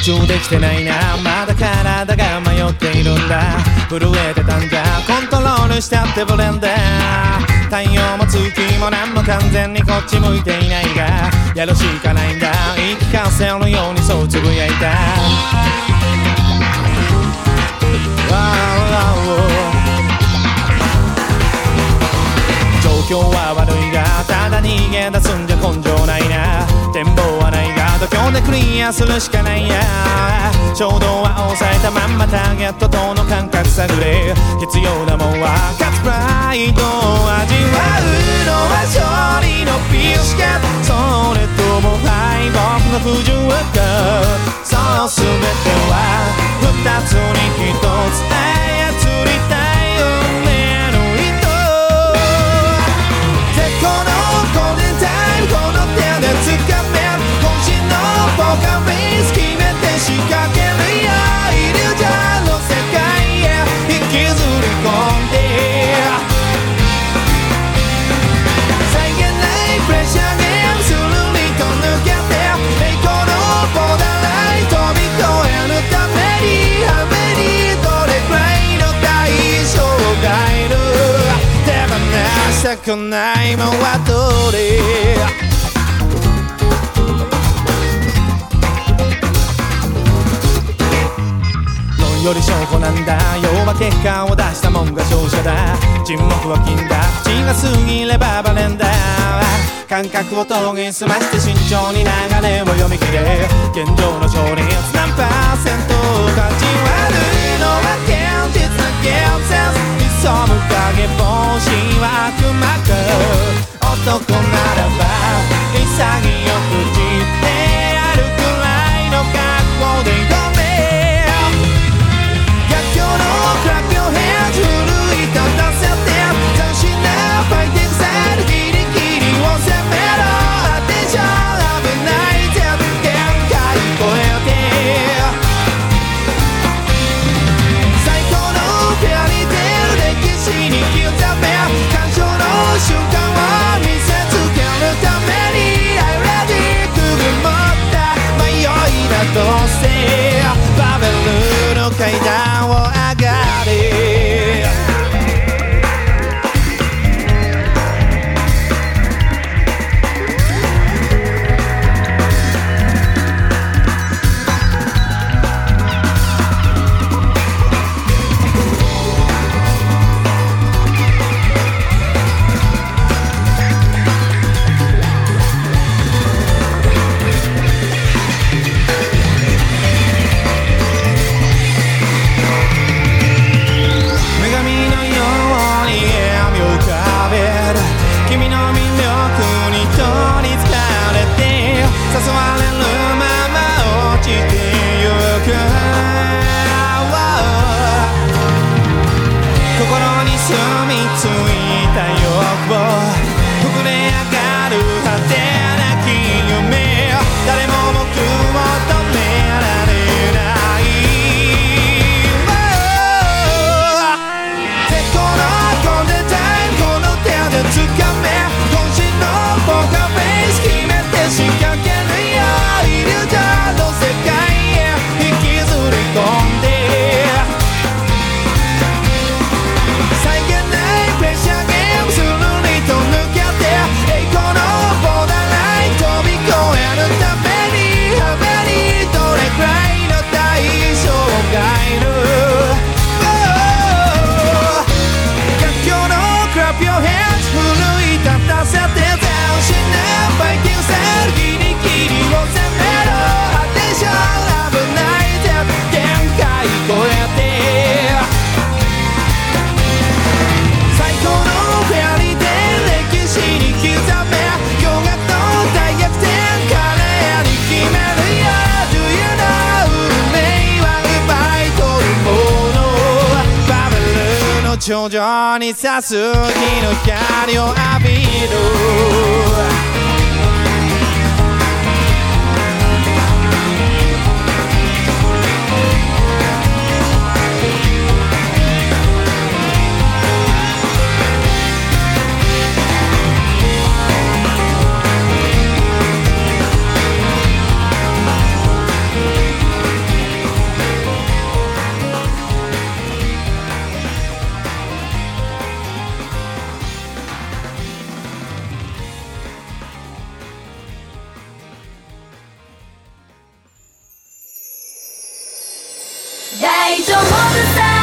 中できてないな、まだ体が迷っているんだ。震えてたんだ、コントロールしたってブレンダー。太陽も月も何も完全にこっち向いていないが、やるしかないんだ、言い聞かせるようにそうつぶやいた。状況は悪いがただ逃げ出すんじゃ根性ないな。展望はないが度胸でクリアするしかないや。衝動は抑えたまんまターゲットとの感覚探れ。必要なもんは勝つプライドを味わうのは勝利のビスケット。それとも敗北の不純か。そう全ては二つに一つ操りたい運命の糸。このゴールデンタイムこの手で掴め。渾身のポーカーフェイス決めて仕掛けるよ。イリュージョンの世界へ引きずり込んで。際限ないプレッシャーゲームスルリと抜けて。栄光のボーダーライン飛び越えるためにはめにどれくらいの代償がいる。手放したくないもんはどれ。論より証拠なんだ。要は結果を出したもんが勝者だ。沈黙は金だ。口が過ぎればバレンだ。感覚を研ぎ澄まして慎重に流れを読み切れ。現状の勝率何%感じ悪いのは現実な現実。潜む影帽子は悪魔か。男ならば潔く散ってやるくらいの覚悟で挑め。逆境のクラックをヘッジ奮い立たせて。斬新なファイティングサイドギリギリを攻めろ。アテンション危ないぜ限界超えて。最高のフェアリーテール歴史に刻め。感傷の瞬間を見せつけるために I'm ready くぐもった迷いなどしてバベルの階段を上がれ。君の魅力に取りつかれて。誘われるまま落ちてゆく。心に住み着いた欲望膨れ上がる果てなき夢。誰も僕を止められない。絶好のゴールデンタイムこの手で掴め。渾身のポーカーフェイス決めて仕掛けるよ。イリュージョンの世界へ引きずり込んで。際限ないプレッシャーゲームスルリと抜けて。栄光のボーダーライン飛び越えるためにはめにどれくらいの代償がいる。逆境のクラップよヘッジ奮い立たせて。斬新なファイティングサイドギリギリを攻めろ。アテンション危ないぜ限界超えて。最高のフェアリーテール歴史に刻め。驚愕と大逆転華麗に決めるよ。Do you know 運命は奪い取るもの。バベルの頂上に差す日の光を浴びる。 大丈夫さ